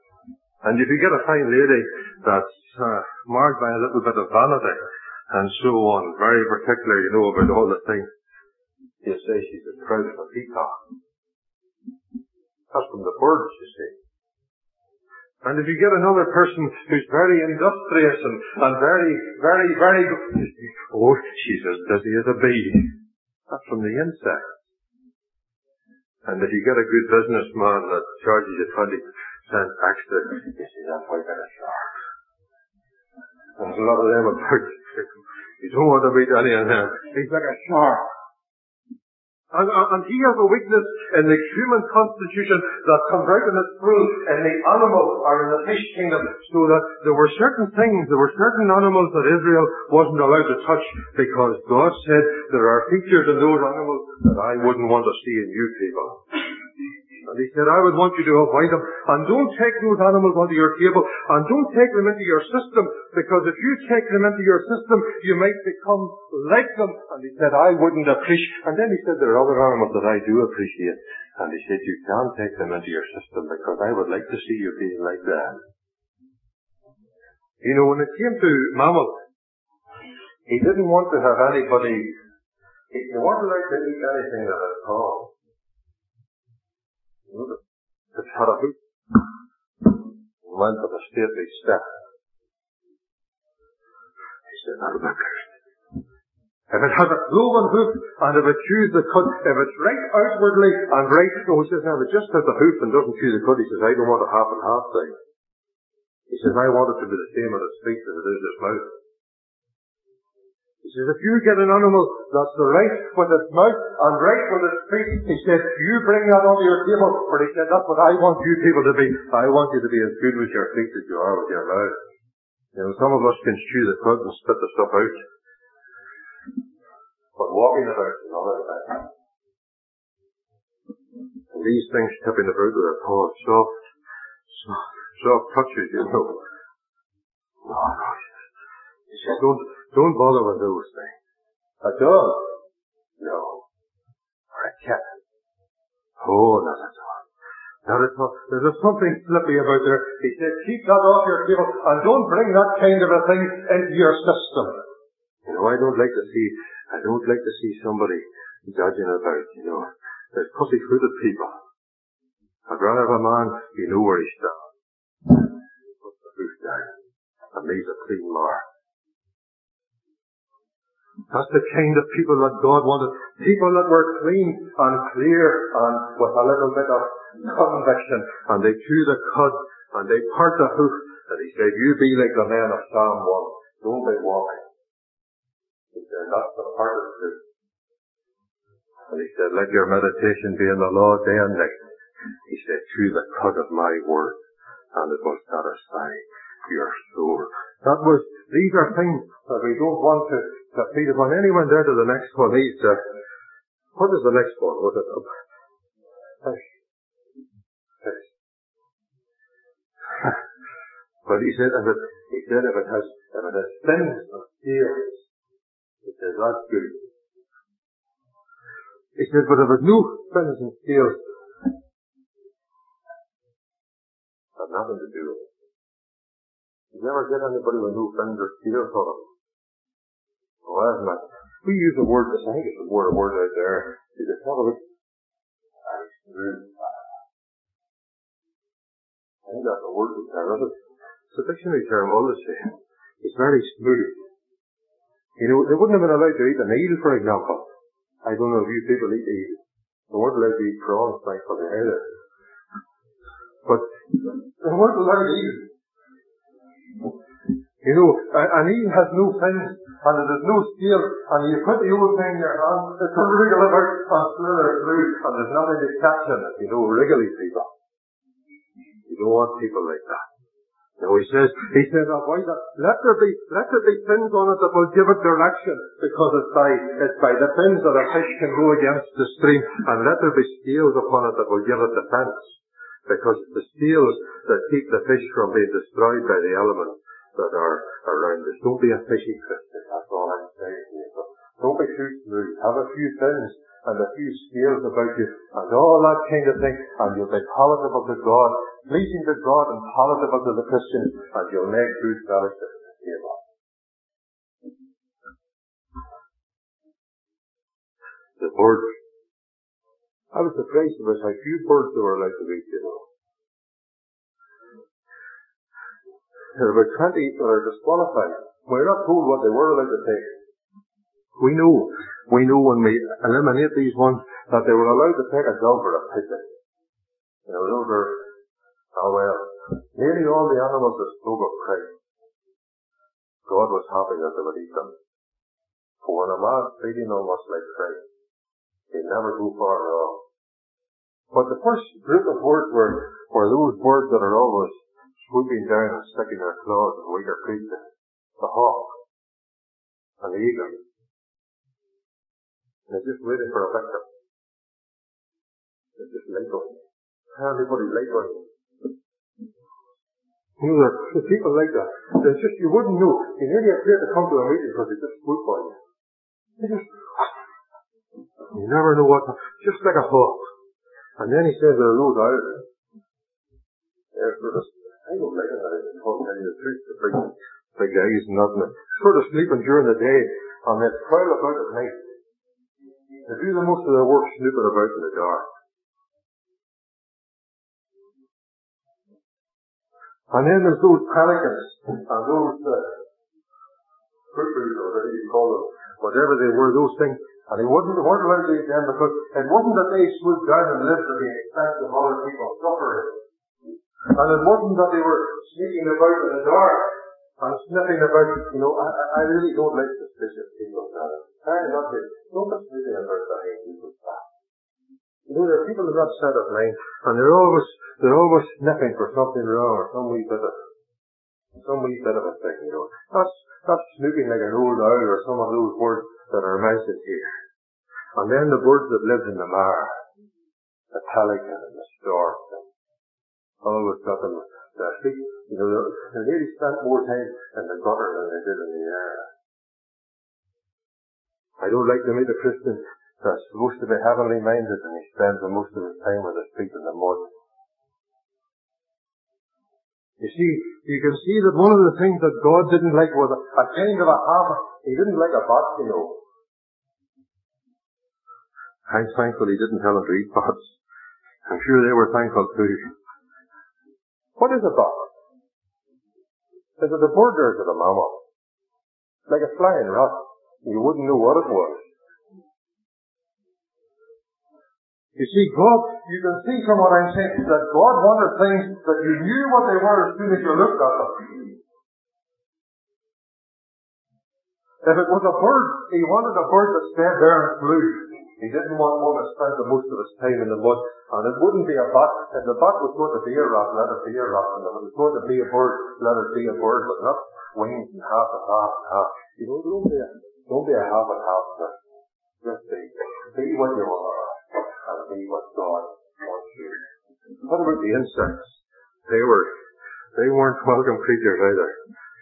And if you get a fine lady that's uh, marked by a little bit of vanity and so on, very particular, you know, about all the things, you say she's as proud as a peacock. That's from the birds, you see. And if you get another person who's very industrious and, and very, very, very good, oh, she's as busy as a bee. That's from the insects. And if you get a good businessman that charges you twenty percent extra, you see, that's why they're a shark. There's a lot of them about. You don't want to meet any of them. He's like a shark. And, and he has a weakness in the human constitution that comes out in its full in the animal or in the fish kingdom, so that there were certain things, there were certain animals that Israel wasn't allowed to touch because God said there are features in those animals that I wouldn't want to see in you people. And he said, I would want you to avoid them. And don't take those animals onto your table. And don't take them into your system. Because if you take them into your system, you might become like them. And he said, I wouldn't appreciate. And then he said, there are other animals that I do appreciate. And he said, you can't take them into your system because I would like to see you being like them. You know, when it came to mammals, he didn't want to have anybody, he wasn't allowed to eat anything that had gone. It had a hoop. He went with a stately step. He said, now look. If it has a cloven hoof and if it chews the cud, if it's right outwardly and right, no, he says, now if it just has the hoof and doesn't chew the cud, he says, I don't want a half and half thing. He says, I want it to be the same in its feet as it is its mouth. He says, if you get an animal that's the right with its mouth and right with its feet, he said, you bring that onto your table. But he said, that's what I want you people to be. I want you to be as good with your feet as you are with your mouth. You know, some of us can chew the cud and spit the stuff out. But walking it out is another thing. And these things tipping about with their paws, soft, soft, soft touches, you know. No, no, he said, don't, Don't bother with those things. A dog? No. Or a cat? Oh, not a dog. Not at all. There's something slippy about there. He said, keep that off your table and don't bring that kind of a thing into your system. You know, I don't like to see, I don't like to see somebody judging about, you know. There's pussy-footed people. I'd rather have a man, you know where he stands. He puts the hoof down and leaves a clean mark. That's the kind of people that God wanted. People that were clean and clear and with a little bit of conviction. And they chew the cud and they part the hoof. And he said, you be like the men of Psalm one. Don't be walking. He said, that's the part of the hoof. And he said, let your meditation be in the law day and night. He said, chew the cud of my word and it will satisfy your soul. That was, these are things that we don't want to to feed upon. Anyone there to the next one? He's, uh, what is the next one? Was it? Uh, fish. Fish. But he said, if it, he said, if it has, if it has fins and scales, he says, that's good. He said, but if it no fins and scales, has nothing to do with it. You never get anybody with no fins or scales on them. Well, that's not. We use a word, I think it's a word, a word out there. You just talk about very smooth. I think that's a word that's there. It's a dictionary term, all the same. It's very smooth. You know, they wouldn't have been allowed to eat an eel, for example. I don't know if you people eat eel. They weren't allowed to eat prawns, thankfully, either. But they weren't allowed to eat. You know, an eel has no fins, and it has no scale, and you put the old thing in your hand, it can wriggle about and slither through, and there's nothing to catch in it. You know, wriggly people. You don't want people like that. No, he says, he says, avoid that. Let there be, let there be fins on it that will give it direction, because it's by, it's by the fins that a fish can go against the stream, and let there be scales upon it that will give it defense, because it's the scales that keep the fish from being destroyed by the elements that are around us. Don't be a fishy Christian, that's all I'm saying to you. Don't be too smooth. Have a few fins and a few scales about you, and all that kind of thing, and you'll be palatable to God, pleasing to God and palatable to the Christians, and you'll make good fellowship at the table. The birds. I was surprised about how few birds there were allowed to eat, you know. There are about twenty that are disqualified. We're not told what they were allowed to take. We knew, we knew when we eliminate these ones that they were allowed to take a dove or a pigeon. You know, those are, oh well, nearly all the animals that spoke of Christ, God was happy that they would eat them. For when a man's feeding on what's like Christ, he'd never go far wrong. But the first group of birds were, were those birds that are always swooping down and sticking their claws in weaker creatures. The hawk and the eagle. They're just waiting for a victim. They're just late on. Everybody's late on. You know, the people like that. There's just, you wouldn't know. You nearly afraid to come to a meeting because they just swoop on you. They just, you never know what, just like a hawk. And then he says there are those Irish. They're sort of, I don't like it, I don't tell you the truth, the big, big guys and nothing. Sort of sleeping during the day, and they prowl about at night. They do the most of their work snooping about in the dark. And then there's those pelicans, and those, uh, cuckoos, or whatever you call them, whatever they were, those things. And he wouldn't, they weren't allowed to eat them because it wasn't that they swooped down and lived at the expense of other people suffering. And it wasn't that they were sneaking about in the dark and sniffing about, you know, I, I really don't like suspicious people, man. Try not to, don't be sniffing about behind people's back. You know, there are people in that set of mind, and they're always, they're always sniffing for something wrong or some wee bit of, some wee bit of a thing, you know. That's, that's snooping like an old owl or some of those words that are mentioned here. And then the birds that lived in the mire, the pelican and the stork, and always got them, their feet, you know, they really spent more time in the gutter than they did in the air. I don't like to meet a Christian that's supposed to be heavenly minded and he spends the most of his time with his feet in the mud. You see, you can see that one of the things that God didn't like was a, a kind of a half, he didn't like a bat, you know. I'm thankful he didn't tell him to eat bats. I'm sure they were thankful too. What is a bat? Is it a bird or is it a mammal? Like a flying rat. You wouldn't know what it was. You see, God, you can see from what I'm saying, that God wanted things that you knew what they were as soon as you looked at them. If it was a bird, he wanted a bird that stayed there and flew. He didn't want one that spent the most of his time in the mud. And it wouldn't be a bat. If the bat was going to be a rat, let it be a rat. And if it was going to be a bird, let it be a bird, but not wings and half and half and half. You know, don't be a, don't be a half and half person. Just be, be what you are, and be what God wants you. What about the insects? They were, they weren't welcome creatures either.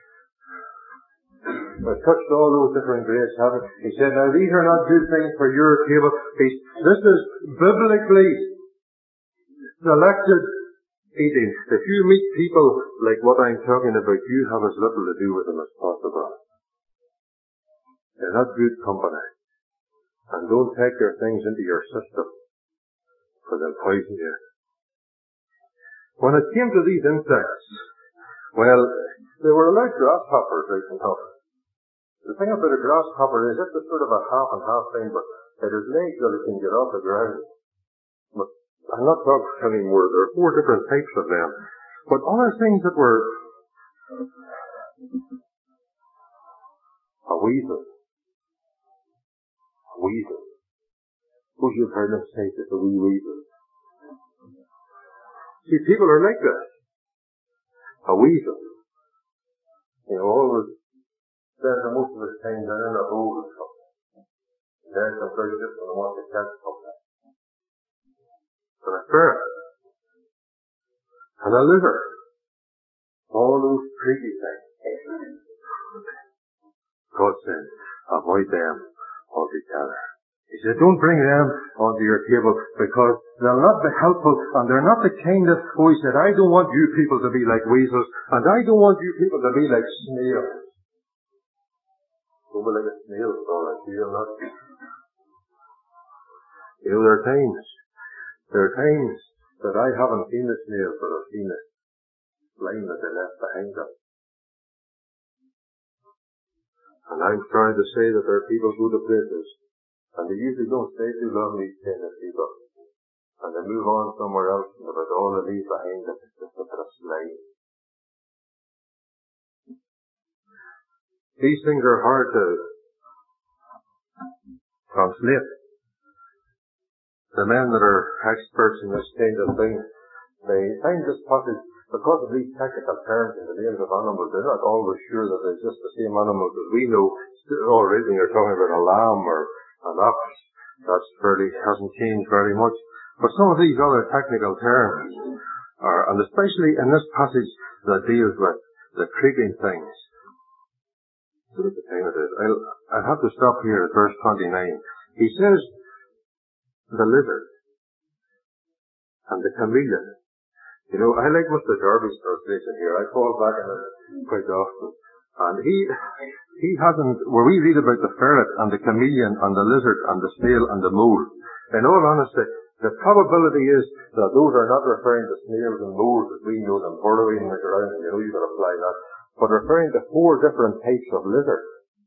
I touched all those different grades, haven't I? He said, now these are not good things for your table. He, this is biblically selected eating. If you meet people like what I'm talking about, you have as little to do with them as possible. They're not good company. And don't take their things into your system, for they'll poison you. When it came to these insects, well, they were allowed grasshoppers right enough. The thing about a grasshopper is it's a sort of a half and half thing, but it has legs that it can get off the ground. But I'm not talking anymore. There are four different types of them. But other things that were a weasel. A weasel. Suppose you've heard them say it's a wee weasel. See, people are like that. A weasel. You know, always spends most of his time down in a hole or something. There's some very different than what they can't something. And a ferret. And a lizard. All those creepy things. God said, avoid them altogether. He said, don't bring them onto your table because they'll not be helpful and they're not the kind of, oh, he said, I don't want you people to be like weasels and I don't want you people to be like snails. Don't be like a snail, Paul, you'll not. You know, there are times, there are times that I haven't seen the snails, but I've seen the slime that they left behind them. And I'm trying to say that there are people who go to places and they usually don't stay too long, these kind of people. And they move on somewhere else, and about all they leave behind them is just a bit of slime. These things are hard to translate. The men that are experts in this kind of thing, they find this passage, because of these technical terms in the names of animals, they're not always sure that it's just the same animals as we know. Already you're talking about a lamb or an ox. That's fairly, hasn't changed very much. But some of these other technical terms are, and especially in this passage that deals with the creeping things. Look at the time it is. I'll, I'll have to stop here at verse twenty-nine. He says, the lizard and the chameleon. You know, I like Mister Darby's translation here. I fall back on it quite often. And he, he hasn't, where we read about the ferret and the chameleon and the lizard and the snail and the mole, in all honesty, the probability is that those are not referring to snails and moles as we know them, burrowing in the ground, you know, you can apply that, but referring to four different types of lizard.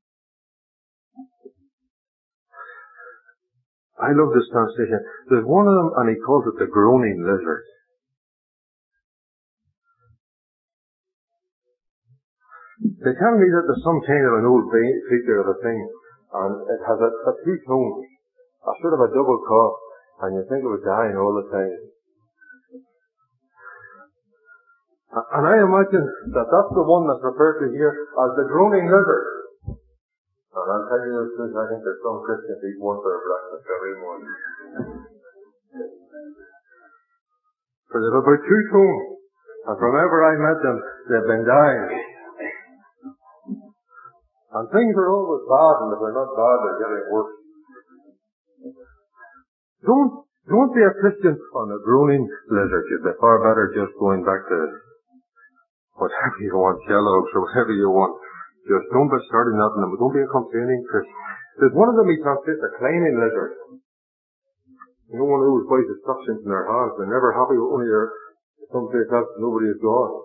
I love this translation. There's one of them, and he calls it the groaning lizard. They tell me that there's some kind of an old creature of a thing, and it has a, a two tones, a sort of a double cough, and you think it was dying all the time. And I imagine that that's the one that's referred to here as the groaning lizard. And I'll tell you the truth, I think there's some Christians eat one for breakfast every morning. For they've about two tones, and from ever I met them, they've been dying. And things are always bad, and if they're not bad, they're getting worse. Don't, don't be a Christian on a groaning lizard. You'd be far better just going back to whatever you want, Kellogg's or whatever you want. Just don't be starting that, and don't be a complaining Christian. There's one of them he translates a climbing lizard. You know, one who always buys instructions in their hands. They're never happy with only their, someplace else nobody is gone.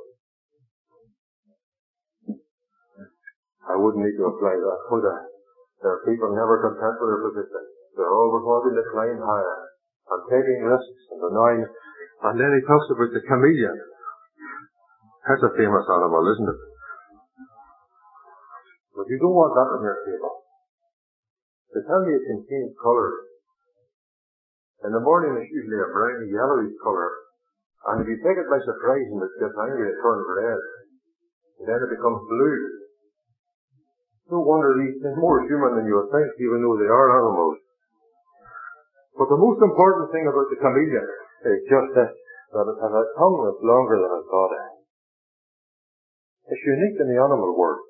I wouldn't need to apply that, would I? There are people never content with their position. They're always wanting to climb higher and taking risks and denying. And then he talks about the chameleon. That's a famous animal, isn't it? But you don't want that on your table. They tell me it can change colours. In the morning it's usually a browny yellowish colour. And if you take it by surprise and it gets angry, it turns red. And then it becomes blue. No wonder these things are more human than you would think, even though they are animals. But the most important thing about the chameleon is just this, that it has a tongue that's longer than its body. It's unique in the animal world.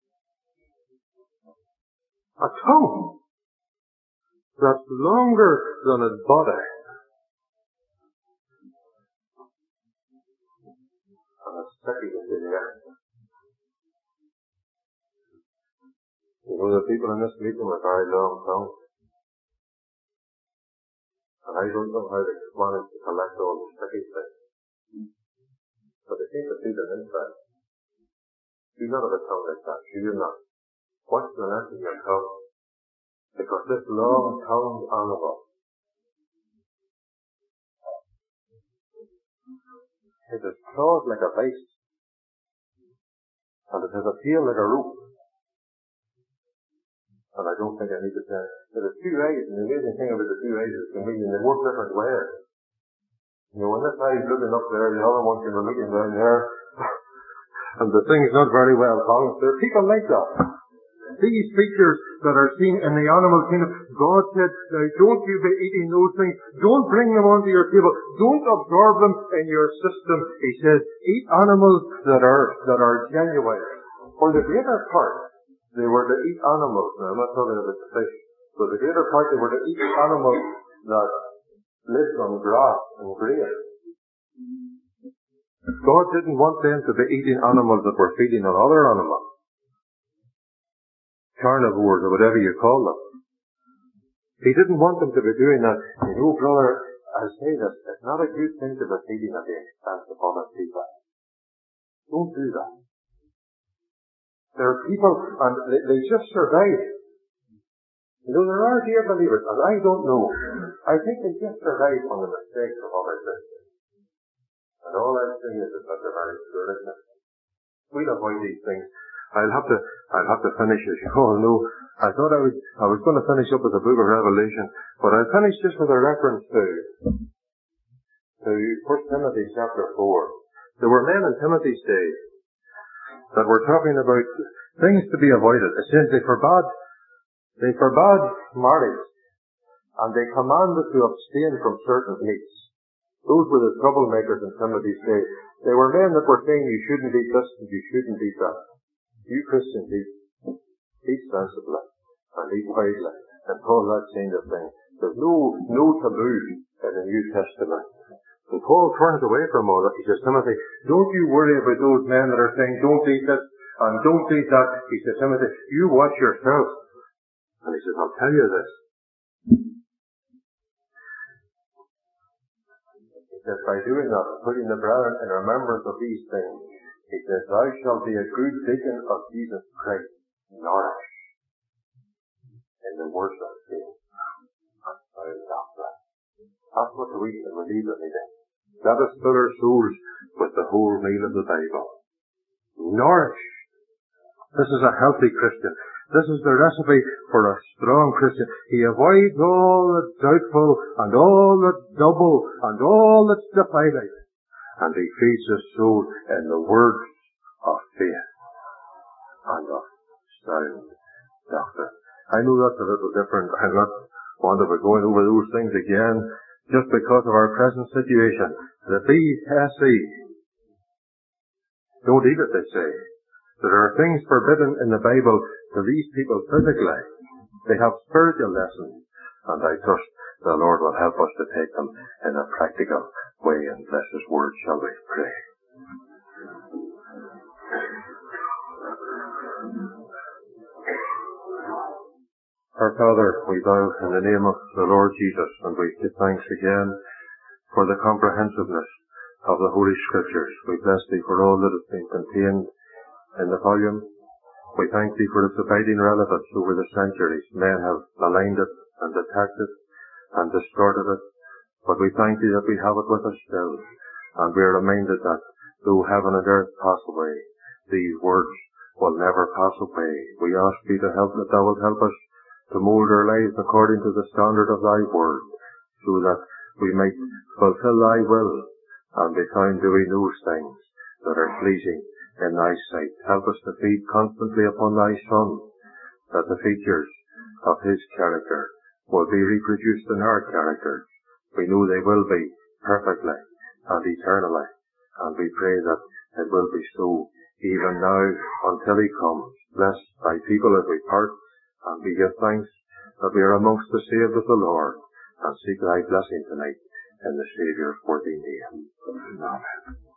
A tongue that's longer than its body. And it's sticky in the air. You know, the people in this meeting with very long tongues. And I don't know how they manage to collect all the sticky things. But they seem to see the inside. Do not have a tongue like that. Do you not? Watch the length of your tongue. Because this long-tongued animal, it has claws like a vise. And it has a tail like a rope. And I don't think I need to say it has two eyes, and the amazing thing about the two eyes is chameleon, they work different ways. You know, when this eye is looking up there, the other one can be looking down there, and the thing's not very well balanced. There are people like that. These features that are seen in the animal kingdom, God said, now don't you be eating those things, don't bring them onto your table, don't absorb them in your system. He says, eat animals that are, that are genuine. For the greater part, they were to eat animals. Now, I'm not talking about the fish. So the greater part, they were to eat animals that lived on grass and grain. God didn't want them to be eating animals that were feeding on other animals. Carnivores, or whatever you call them. He didn't want them to be doing that. You know, brother, I say this, it's not a good thing to be feeding at the expense of other people. Don't do that. There are people, and they, they just survive. You know, there are dear believers, and I don't know. I think they just survive on the mistakes of other Christians. And all I'm saying is that they're very spiritual. We'll avoid these things. I'll have to, I'll have to finish, as you all know. I thought I would, I was going to finish up with the book of Revelation, but I'll finish just with a reference to, to First Timothy chapter four. There were men in Timothy's day that were talking about things to be avoided. It says they forbade, they forbade marriage, and they commanded to abstain from certain meats. Those were the troublemakers in Timothy's day. They were men that were saying you shouldn't eat this and you shouldn't eat that. You Christians eat, eat sensibly and eat wisely and all that kind of thing. There's no, no taboo in the New Testament. And Paul turns away from all that. He says, Timothy, don't you worry about those men that are saying don't eat this and don't eat that. He says, Timothy, you watch yourself. And he says, I'll tell you this. He says, by doing that, putting the brethren in remembrance of these things, he says, thou shalt be a good deacon of Jesus Christ, nourished in the words of faith and sound doctrine. That's what we believe in today. Let us fill our souls with the whole meal of the Bible. Nourished. This is a healthy Christian. This is the recipe for a strong Christian. He avoids all that's doubtful and all that's double and all that's defiling. And he feeds his soul in the words of faith and of sound doctrine. I know that's a little different. I'm not want to be going over those things again just because of our present situation. The B S E. Don't eat it, they say. There are things forbidden in the Bible to these people physically. They have spiritual lessons, and I trust the Lord will help us to take them in a practical way and bless His word. Shall we pray? Our Father, we bow in the name of the Lord Jesus, and we give thanks again for the comprehensiveness of the Holy Scriptures. We bless Thee for all that has been contained in the volume. We thank Thee for its abiding relevance over the centuries. Men have maligned it and attacked it and distorted it, but we thank Thee that we have it with us still, and we are reminded that though heaven and earth pass away, these words will never pass away. We ask Thee to help, that Thou wilt help us to mould our lives according to the standard of Thy word, so that we might fulfill Thy will and be found doing those things that are pleasing in Thy sight. Help us to feed constantly upon Thy Son, that the features of His character will be reproduced in our characters. We know they will be perfectly and eternally, and we pray that it will be so even now until He comes. Bless Thy people as we part, and we give thanks that we are amongst the saved of the Lord, and seek Thy blessing tonight in the Saviour's worthy name. Amen.